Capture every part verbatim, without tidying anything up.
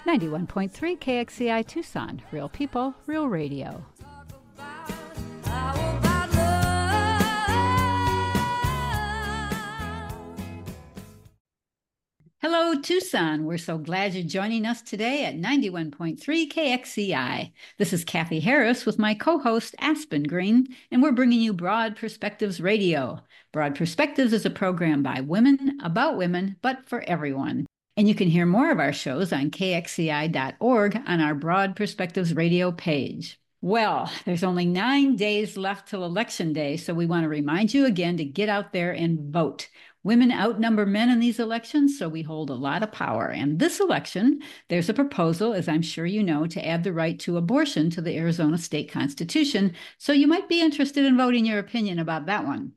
ninety-one point three K X C I Tucson, real people, real radio. Hello, Tucson. We're so glad you're joining us today at ninety-one point three K X C I. This is Kathy Harris with my co-host Aspen Green, and we're bringing you Broad Perspectives Radio. Broad Perspectives is a program by women, about women, but for everyone. And you can hear more of our shows on K X C I dot org on our Broad Perspectives Radio page. Well, there's only nine days left till Election Day, so we want to remind you again to get out there and vote. Women outnumber men in these elections, so we hold a lot of power. And this election, there's a proposal, as I'm sure you know, to add the right to abortion to the Arizona state constitution, so you might be interested in voting your opinion about that one.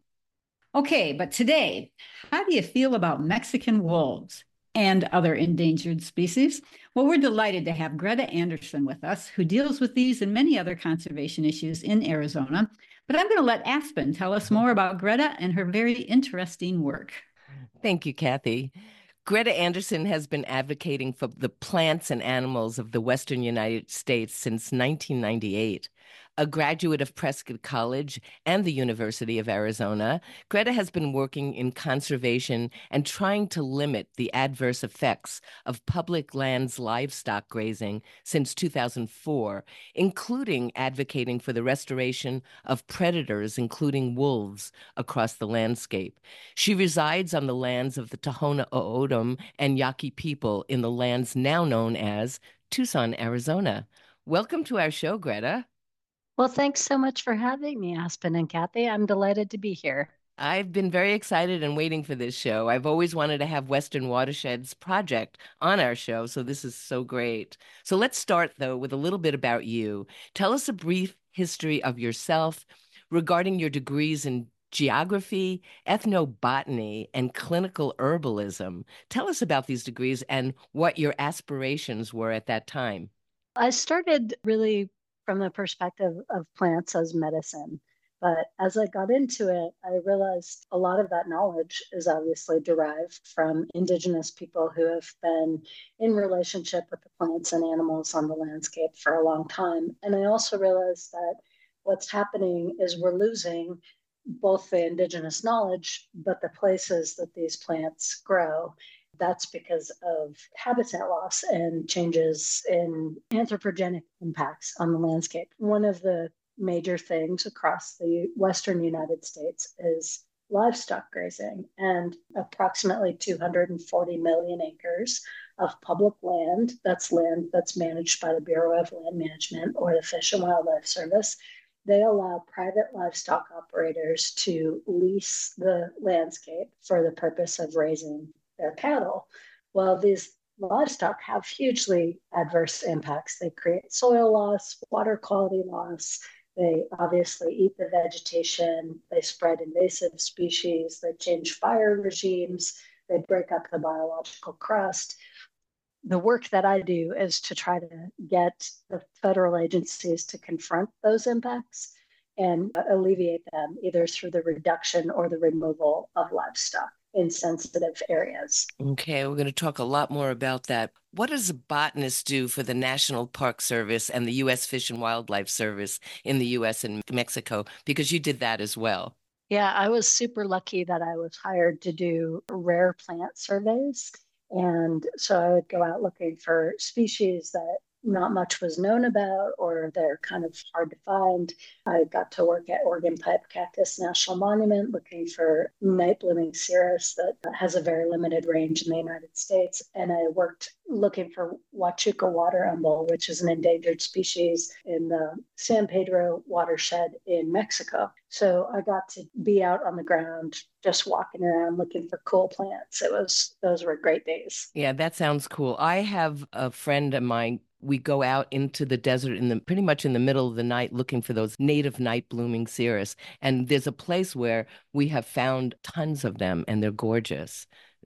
Okay, but today, how do you feel about Mexican wolves and other endangered species? Well, we're delighted to have Greta Anderson with us, who deals with these and many other conservation issues in Arizona. But I'm going to let Aspen tell us more about Greta and her very interesting work. Thank you, Kathy. Greta Anderson has been advocating for the plants and animals of the Western United States since nineteen ninety-eight. A graduate of Prescott College and the University of Arizona, Greta has been working in conservation and trying to limit the adverse effects of public lands livestock grazing since two thousand four, including advocating for the restoration of predators, including wolves, across the landscape. She resides on the lands of the Tohono O'odham and Yaqui people in the lands now known as Tucson, Arizona. Welcome to our show, Greta. Well, thanks so much for having me, Aspen and Kathy. I'm delighted to be here. I've been very excited and waiting for this show. I've always wanted to have Western Watersheds Project on our show, so this is so great. So let's start, though, with a little bit about you. Tell us a brief history of yourself regarding your degrees in geography, ethnobotany, and clinical herbalism. Tell us about these degrees and what your aspirations were at that time. I started really from the perspective of plants as medicine. But as I got into it, I realized a lot of that knowledge is obviously derived from indigenous people who have been in relationship with the plants and animals on the landscape for a long time. And I also realized that what's happening is we're losing both the indigenous knowledge, but the places that these plants grow. That's because of habitat loss and changes in anthropogenic impacts on the landscape. One of the major things across the Western United States is livestock grazing, and approximately two hundred forty million acres of public land, that's land that's managed by the Bureau of Land Management or the Fish and Wildlife Service. They allow private livestock operators to lease the landscape for the purpose of raising their cattle. Well, these livestock have hugely adverse impacts. They create soil loss, water quality loss. They obviously eat the vegetation. They spread invasive species. They change fire regimes. They break up the biological crust. The work that I do is to try to get the federal agencies to confront those impacts and alleviate them either through the reduction or the removal of livestock in sensitive areas. Okay, we're going to talk a lot more about that. What does a botanist do for the National Park Service and the U S Fish and Wildlife Service in the U S and Mexico? Because you did that as well. Yeah, I was super lucky that I was hired to do rare plant surveys. And so I would go out looking for species that not much was known about, or they're kind of hard to find. I got to work at Oregon Pipe Cactus National Monument looking for night blooming cirrus that has a very limited range in the United States. And I worked looking for Huachuca water umbel, which is an endangered species in the San Pedro watershed in Mexico. So I got to be out on the ground, just walking around looking for cool plants. It was, those were great days. Yeah, that sounds cool. I have a friend of mine. We go out into the desert in the pretty much in the middle of the night looking for those native night blooming cirrus. And there's a place where we have found tons of them and they're gorgeous.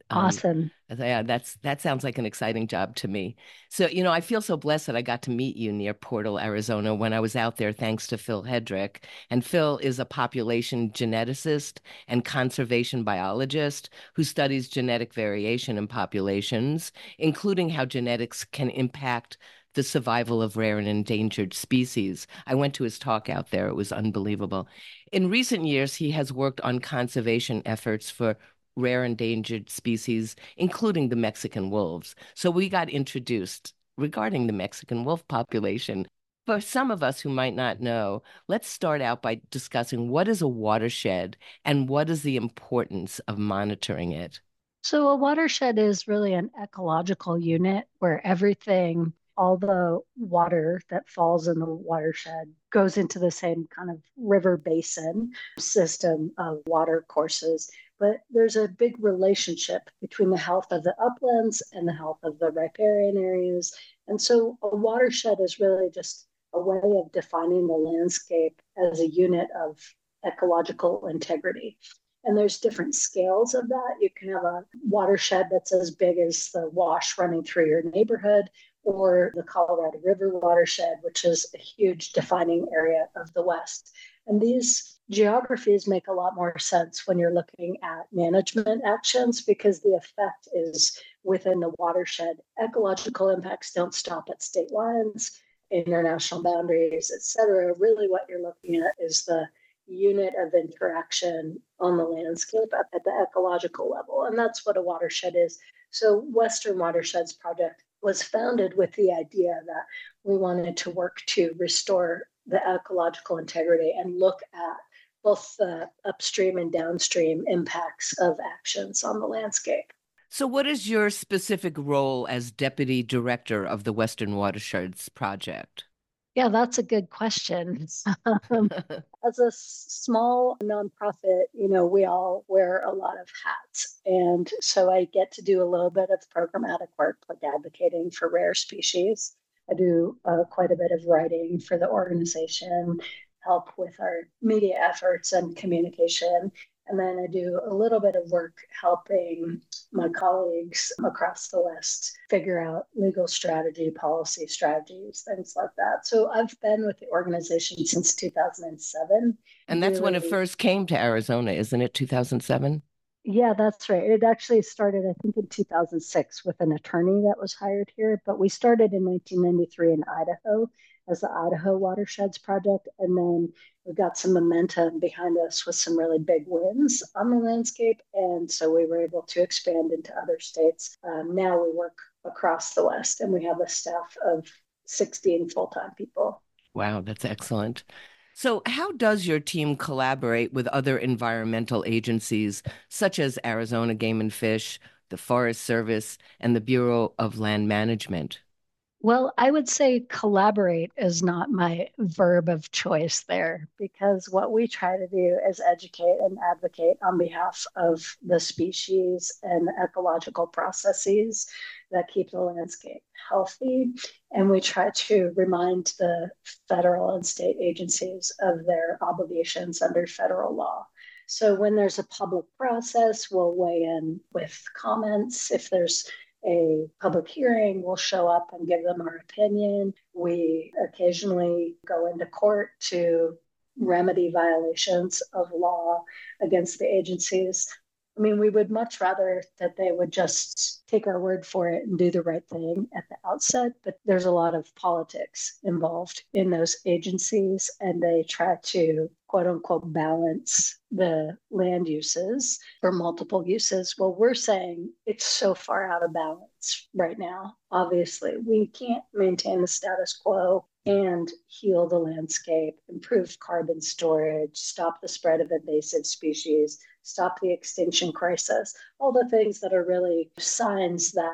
Um, Awesome. yeah, that's that sounds like an exciting job to me. So, you know, I feel so blessed that I got to meet you near Portal, Arizona when I was out there, thanks to Phil Hedrick. And Phil is a population geneticist and conservation biologist who studies genetic variation in populations, including how genetics can impact the survival of rare and endangered species. I went to his talk out there. It was unbelievable. In recent years, he has worked on conservation efforts for rare endangered species, including the Mexican wolves. So we got introduced regarding the Mexican wolf population. For some of us who might not know, let's start out by discussing what is a watershed and what is the importance of monitoring it. So, a watershed is really an ecological unit where everything, all the water that falls in the watershed, goes into the same kind of river basin system of water courses. But there's a big relationship between the health of the uplands and the health of the riparian areas. And so, a watershed is really just a way of defining the landscape as a unit of ecological integrity. And there's different scales of that. You can have a watershed that's as big as the wash running through your neighborhood, or the Colorado River watershed, which is a huge defining area of the West. And these geographies make a lot more sense when you're looking at management actions because the effect is within the watershed. Ecological impacts don't stop at state lines, international boundaries, et cetera. Really, what you're looking at is the unit of interaction on the landscape at, at the ecological level. And that's what a watershed is. So Western Watersheds Project was founded with the idea that we wanted to work to restore the ecological integrity and look at both the upstream and downstream impacts of actions on the landscape. So, what is your specific role as Deputy Director of the Western Watersheds Project? Yeah, that's a good question. Um, as a s- small nonprofit, you know, we all wear a lot of hats. And so I get to do a little bit of programmatic work, like advocating for rare species. I do uh, quite a bit of writing for the organization, help with our media efforts and communication. And then I do a little bit of work helping my colleagues across the West figure out legal strategy, policy strategies, things like that. So I've been with the organization since two thousand seven. And that's when it Really, first came to Arizona, isn't it? two thousand seven? yeah, that's right. It actually started, I think, in two thousand six with an attorney that was hired here, but we started in nineteen ninety-three in Idaho as the Idaho Watersheds Project. And then we got some momentum behind us with some really big wins on the landscape. And so we were able to expand into other states. Um, now we work across the West and we have a staff of sixteen full time people. Wow, that's excellent. So, how does your team collaborate with other environmental agencies such as Arizona Game and Fish, the Forest Service, and the Bureau of Land Management? Well, I would say collaborate is not my verb of choice there because what we try to do is educate and advocate on behalf of the species and the ecological processes that keep the landscape healthy. And we try to remind the federal and state agencies of their obligations under federal law. So when there's a public process, we'll weigh in with comments. If there's a public hearing, we'll show up and give them our opinion. We occasionally go into court to remedy violations of law against the agencies. I mean, we would much rather that they would just take our word for it and do the right thing at the outset, but there's a lot of politics involved in those agencies, and they try to quote unquote balance the land uses or multiple uses. Well, we're saying it's so far out of balance right now. Obviously, we can't maintain the status quo and heal the landscape, improve carbon storage, stop the spread of invasive species, stop the extinction crisis, all the things that are really signs that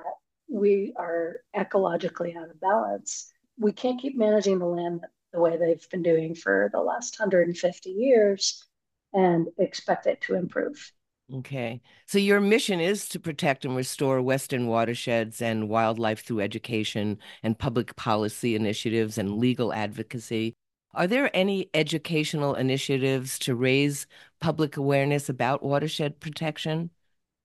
we are ecologically out of balance. We can't keep managing the land the way they've been doing for the last one hundred fifty years and expect it to improve. Okay. So your mission is to protect and restore Western watersheds and wildlife through education and public policy initiatives and legal advocacy. Are there any educational initiatives to raise public awareness about watershed protection?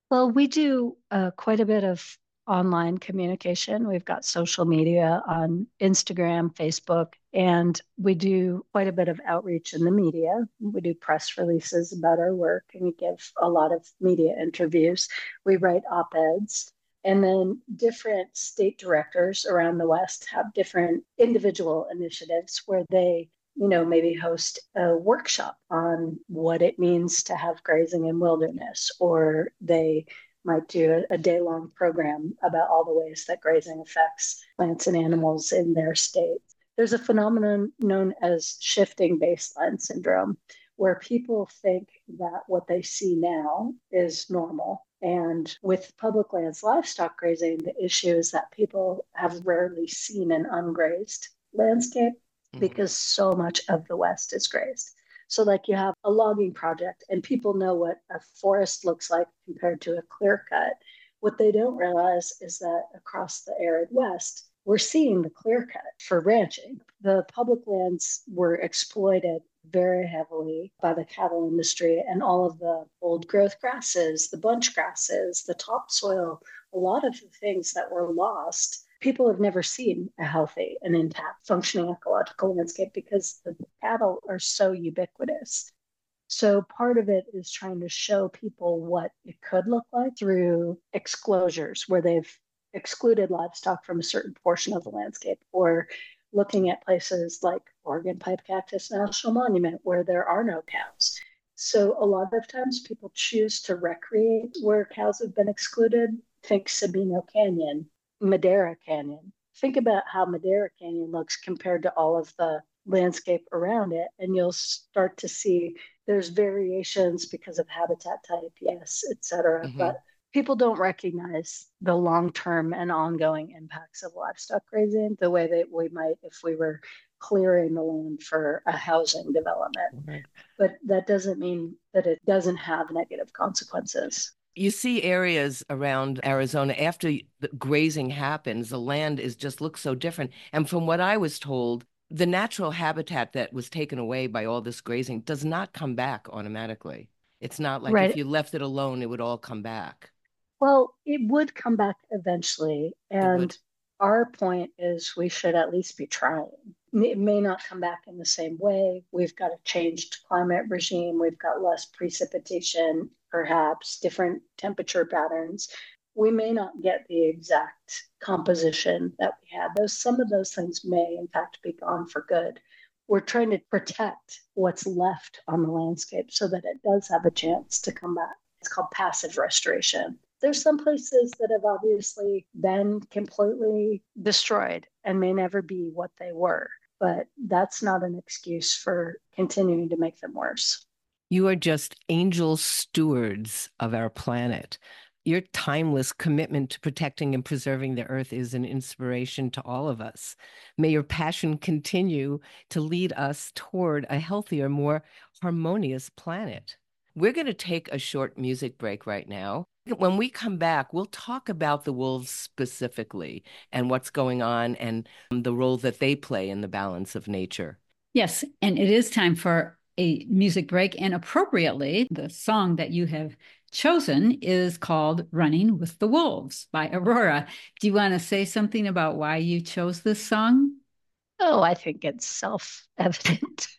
Well, we do uh, quite a bit of online communication. We've got social media on Instagram, Facebook, and we do quite a bit of outreach in the media. We do press releases about our work and we give a lot of media interviews. We write op-eds. And then different state directors around the West have different individual initiatives where they you know, maybe host a workshop on what it means to have grazing in wilderness, or they might do a, a day long program about all the ways that grazing affects plants and animals in their state. There's a phenomenon known as shifting baseline syndrome, where people think that what they see now is normal. And with public lands livestock grazing, the issue is that people have rarely seen an ungrazed landscape because so much of the West is grazed. So, like, you have a logging project, and people know what a forest looks like compared to a clear cut. What they don't realize is that across the arid West, we're seeing the clear cut for ranching. The public lands were exploited very heavily by the cattle industry, and all of the old growth grasses, the bunch grasses, the topsoil, a lot of the things that were lost. People have never seen a healthy and intact functioning ecological landscape because the cattle are so ubiquitous. So part of it is trying to show people what it could look like through exclosures where they've excluded livestock from a certain portion of the landscape, or looking at places like Oregon Pipe Cactus National Monument where there are no cows. So a lot of times people choose to recreate where cows have been excluded. Think Sabino Canyon, Madera Canyon. Think about how Madera Canyon looks compared to all of the landscape around it, and you'll start to see there's variations because of habitat type, yes, et cetera. Mm-hmm. But people don't recognize the long-term and ongoing impacts of livestock grazing the way that we might if we were clearing the land for a housing development. Right. But that doesn't mean that it doesn't have negative consequences. You see areas around Arizona after the grazing happens, the land is just looks so different. And from what I was told, the natural habitat that was taken away by all this grazing does not come back automatically. It's not like right. If you left it alone, it would all come back. Well, it would come back eventually. And our point is we should at least be trying. It may not come back in the same way. We've got a changed climate regime. We've got less precipitation, perhaps different temperature patterns. We may not get the exact composition that we had. Those, some of those things may, in fact, be gone for good. We're trying to protect what's left on the landscape so that it does have a chance to come back. It's called passive restoration. There's some places that have obviously been completely destroyed and may never be what they were, but that's not an excuse for continuing to make them worse. You are just angel stewards of our planet. Your timeless commitment to protecting and preserving the earth is an inspiration to all of us. May your passion continue to lead us toward a healthier, more harmonious planet. We're going to take a short music break right now. When we come back, we'll talk about the wolves specifically and what's going on and the role that they play in the balance of nature. Yes, and it is time for a music break. And appropriately, the song that you have chosen is called Running with the Wolves by Aurora. Do you want to say something about why you chose this song? Oh, I think it's self-evident.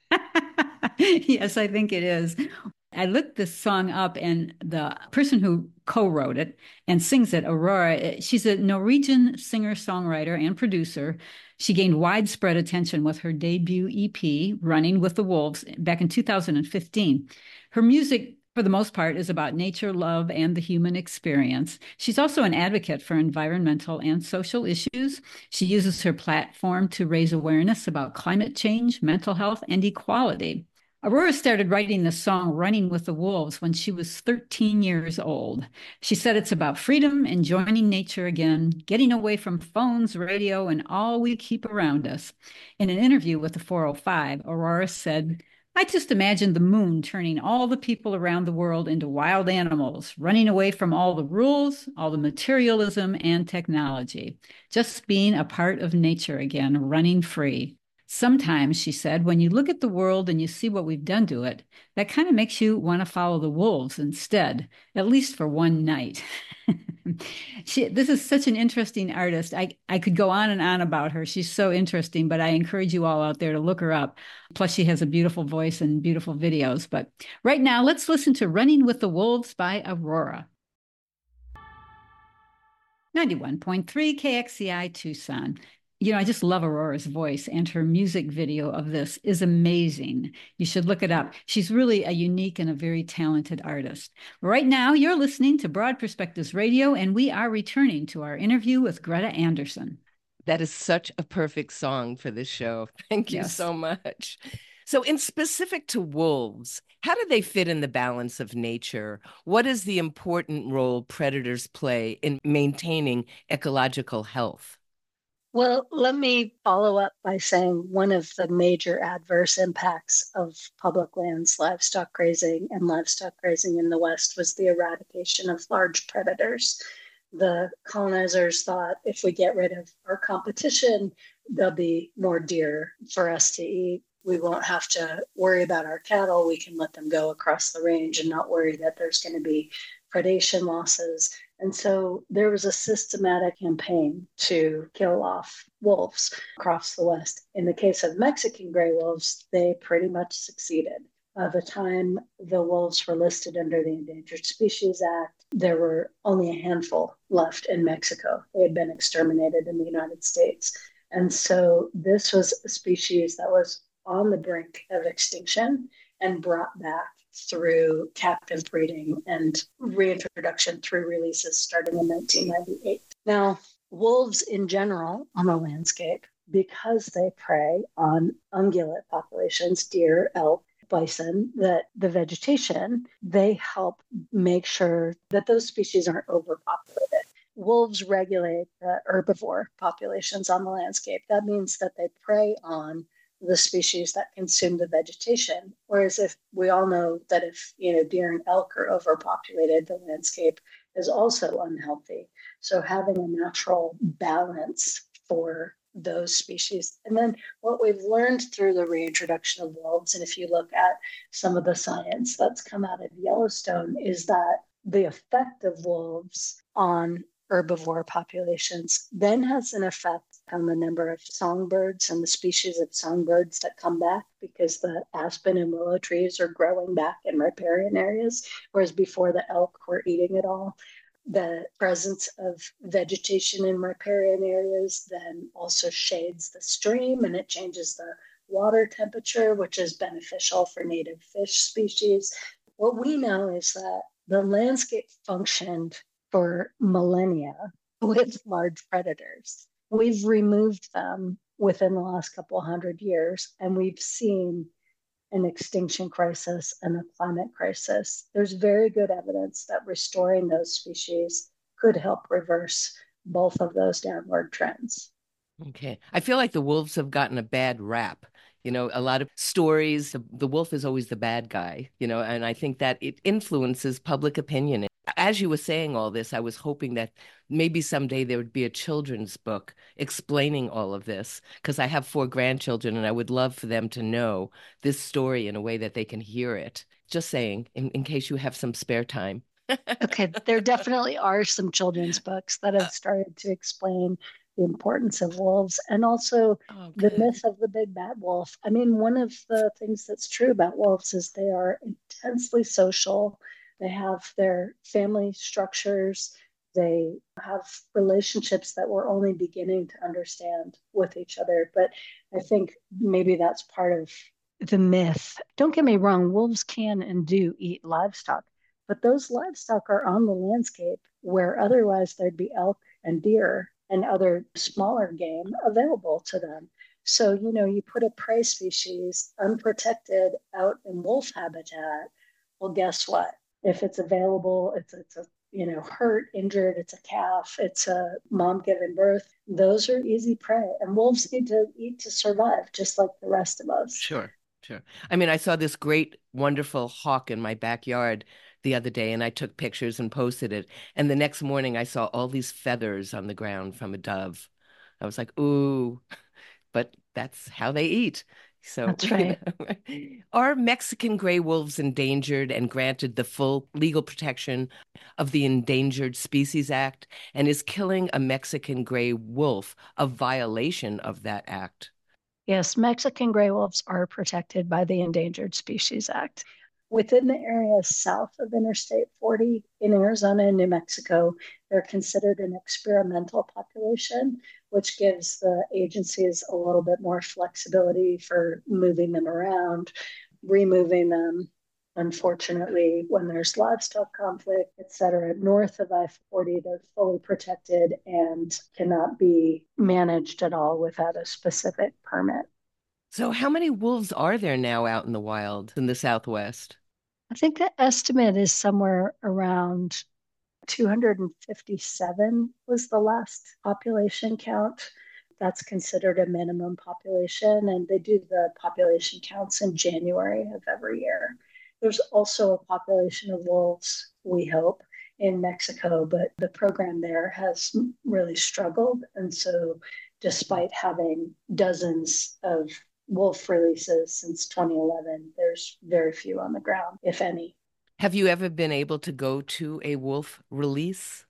Yes, I think it is. I looked this song up, and the person who co-wrote it and sings it, Aurora, she's a Norwegian singer-songwriter and producer. She gained widespread attention with her debut E P, Running with the Wolves, back in two thousand fifteen. Her music, for the most part, is about nature, love, and the human experience. She's also an advocate for environmental and social issues. She uses her platform to raise awareness about climate change, mental health, and equality. Aurora started writing the song Running with the Wolves when she was thirteen years old. She said it's about freedom and joining nature again, getting away from phones, radio, and all we keep around us. In an interview with the four oh five, Aurora said, "I just imagined the moon turning all the people around the world into wild animals, running away from all the rules, all the materialism and technology, just being a part of nature again, running free." Sometimes, she said, when you look at the world and you see what we've done to it, that kind of makes you want to follow the wolves instead, at least for one night. she, this is such an interesting artist. I, I could go on and on about her. She's so interesting, but I encourage you all out there to look her up. Plus, she has a beautiful voice and beautiful videos. But right now, let's listen to Running with the Wolves by Aurora. ninety-one point three K X C I Tucson. You know, I just love Aurora's voice, and her music video of this is amazing. You should look it up. She's really a unique and a very talented artist. Right now, you're listening to Broad Perspectives Radio, and we are returning to our interview with Greta Anderson. That is such a perfect song for this show. Thank you yes. so much. So in specific to wolves, how do they fit in the balance of nature? What is the important role predators play in maintaining ecological health? Well, let me follow up by saying one of the major adverse impacts of public lands, livestock grazing, and livestock grazing in the West was the eradication of large predators. The colonizers thought if we get rid of our competition, there'll be more deer for us to eat. We won't have to worry about our cattle. We can let them go across the range and not worry that there's going to be predation losses. And so there was a systematic campaign to kill off wolves across the West. In the case of Mexican gray wolves, they pretty much succeeded. By the time the wolves were listed under the Endangered Species Act, there were only a handful left in Mexico. They had been exterminated in the United States. And so this was a species that was on the brink of extinction and brought back through captive breeding and reintroduction through releases starting in nineteen ninety-eight. Now, wolves in general on the landscape, because they prey on ungulate populations, deer, elk, bison, that the vegetation, they help make sure that those species aren't overpopulated. Wolves regulate the herbivore populations on the landscape. That means that they prey on the species that consume the vegetation. Whereas if we all know that if, you know, deer and elk are overpopulated, the landscape is also unhealthy. So having a natural balance for those species. And then what we've learned through the reintroduction of wolves, and if you look at some of the science that's come out of Yellowstone, is that the effect of wolves on herbivore populations then has an effect on the number of songbirds and the species of songbirds that come back, because the aspen and willow trees are growing back in riparian areas, whereas before the elk were eating it all. The presence of vegetation in riparian areas then also shades the stream, and it changes the water temperature, which is beneficial for native fish species. What we know is that the landscape functioned for millennia with large predators. We've removed them within the last couple hundred years, and we've seen an extinction crisis and a climate crisis. There's very good evidence that restoring those species could help reverse both of those downward trends. Okay. I feel like the wolves have gotten a bad rap. You know, a lot of stories, the, the wolf is always the bad guy, you know, and I think that it influences public opinion. As you were saying all this, I was hoping that maybe someday there would be a children's book explaining all of this, because I have four grandchildren and I would love for them to know this story in a way that they can hear it. Just saying, in, in case you have some spare time. Okay, there definitely are some children's books that have started to explain the importance of wolves and also oh, the myth of the big bad wolf. I mean, one of the things that's true about wolves is they are intensely social. They have their family structures. They have relationships that we're only beginning to understand with each other. But I think maybe that's part of the myth. Don't get me wrong, wolves can and do eat livestock, but those livestock are on the landscape where otherwise there'd be elk and deer and other smaller game available to them. So, you know, you put a prey species unprotected out in wolf habitat. Well, guess what? If it's available, it's, it's a, you know, hurt, injured, it's a calf, it's a mom giving birth. Those are easy prey. And wolves need to eat to survive, just like the rest of us. Sure, sure. I mean, I saw this great, wonderful hawk in my backyard the other day, and I took pictures and posted it. And the next morning I saw all these feathers on the ground from a dove. I was like, ooh, but that's how they eat. So, That's right. are Mexican gray wolves endangered and granted the full legal protection of the Endangered Species Act? And is killing a Mexican gray wolf a violation of that act? Yes, Mexican gray wolves are protected by the Endangered Species Act. Within the area south of Interstate forty in Arizona and New Mexico, they're considered an experimental population, which gives the agencies a little bit more flexibility for moving them around, removing them. Unfortunately, when there's livestock conflict, et cetera, north of I forty, they're fully protected and cannot be managed at all without a specific permit. So, how many wolves are there now out in the wild in the Southwest? I think the estimate is somewhere around two hundred fifty-seven was the last population count. That's considered a minimum population, and they do the population counts in January of every year. There's also a population of wolves, we hope, in Mexico, but the program there has really struggled. And so, despite having dozens of wolf releases since twenty eleven, there's very few on the ground, if any. Have you ever been able to go to a wolf release?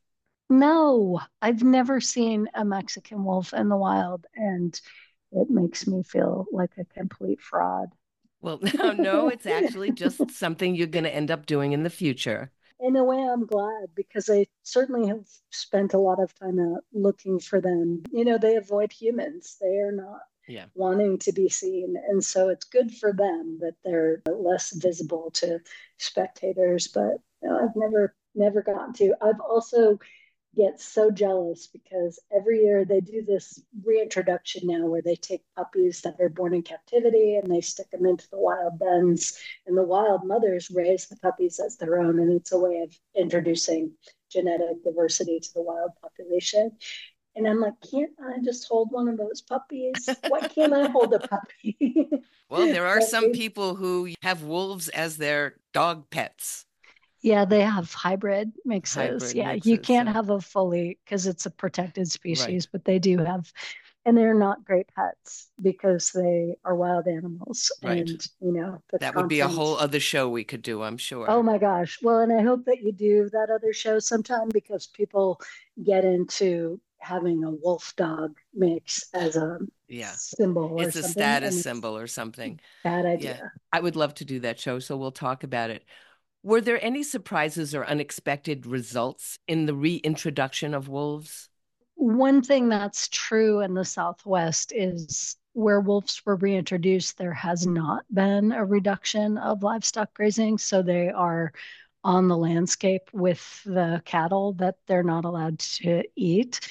No, I've never seen a Mexican wolf in the wild, and it makes me feel like a complete fraud. Well, no, no, it's actually just something you're going to end up doing in the future. In a way, I'm glad because I certainly have spent a lot of time out looking for them. You know, they avoid humans, they are not Yeah. wanting to be seen. And so it's good for them that they're less visible to spectators. But you know, I've never, never gotten to. I've also get so jealous because every year they do this reintroduction now where they take puppies that are born in captivity and they stick them into the wild dens, and the wild mothers raise the puppies as their own, and it's a way of introducing genetic diversity to the wild population. And I'm like, can't I just hold one of those puppies? Why can't I hold a puppy? Well, there are But some they- people who have wolves as their dog pets. Yeah, they have hybrid mixes. Hybrid yeah, you mixes, can't so- have a fully because it's a protected species, Right. but they do have, and they're not great pets because they are wild animals. Right. And, you know, the That would be a content- whole other show we could do, I'm sure. Oh my gosh. Well, and I hope that you do that other show sometime because people get into having a wolf dog mix as a Yeah. symbol or It's a something. status and symbol or something. Bad idea. Yeah. I would love to do that show, so we'll talk about it. Were there any surprises or unexpected results in the reintroduction of wolves? One thing that's true in the Southwest is where wolves were reintroduced, there has not been a reduction of livestock grazing. So they are on the landscape with the cattle that they're not allowed to eat.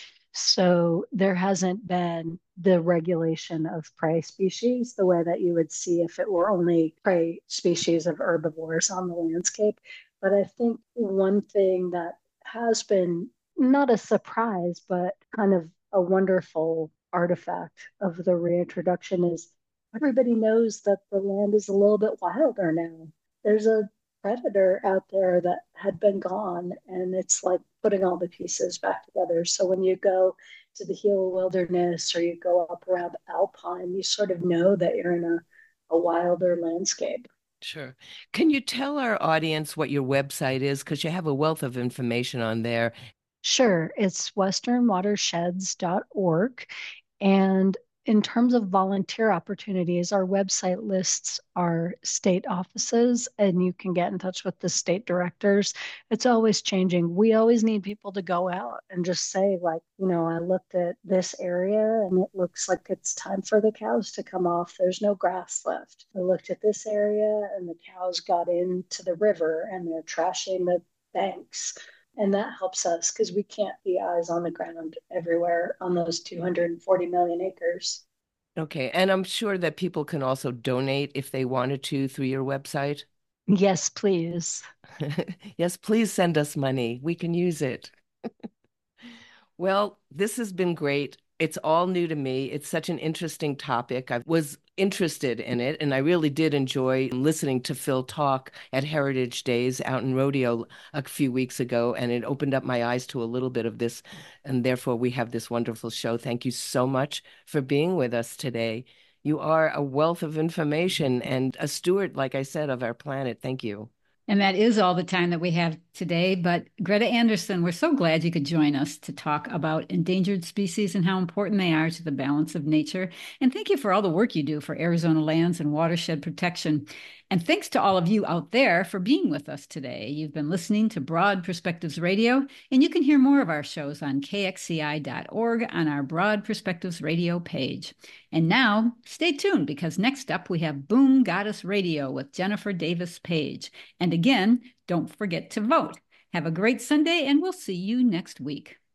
So there hasn't been the regulation of prey species the way that you would see if it were only prey species of herbivores on the landscape. But I think one thing that has been not a surprise, but kind of a wonderful artifact of the reintroduction is everybody knows that the land is a little bit wilder now. There's a predator out there that had been gone, and it's like putting all the pieces back together. So when you go to the Gila Wilderness or you go up around Alpine, you sort of know that you're in a, a wilder landscape. Sure. Can you tell our audience what your website is? Because you have a wealth of information on there. Sure, it's western watersheds dot org. And in terms of volunteer opportunities, our website lists our state offices, and you can get in touch with the state directors. It's always changing. We always need people to go out and just say, like, you know, I looked at this area and it looks like it's time for the cows to come off. There's no grass left. I looked at this area and the cows got into the river and they're trashing the banks. And that helps us because we can't be eyes on the ground everywhere on those two hundred forty million acres. Okay. And I'm sure that people can also donate if they wanted to through your website. Yes, please. Yes, please send us money. We can use it. Well, this has been great. It's all new to me. It's such an interesting topic. I was interested in it, and I really did enjoy listening to Phil talk at Heritage Days out in Rodeo a few weeks ago, and it opened up my eyes to a little bit of this, and therefore we have this wonderful show. Thank you so much for being with us today. You are a wealth of information and a steward, like I said, of our planet. Thank you. And that is all the time that we have today. But Greta Anderson, we're so glad you could join us to talk about endangered species and how important they are to the balance of nature. And thank you for all the work you do for Arizona lands and watershed protection. And thanks to all of you out there for being with us today. You've been listening to Broad Perspectives Radio, and you can hear more of our shows on K X C I dot org on our Broad Perspectives Radio page. And now, stay tuned, because next up we have Boom Goddess Radio with Jennifer Davis Page. And again, don't forget to vote. Have a great Sunday, and we'll see you next week.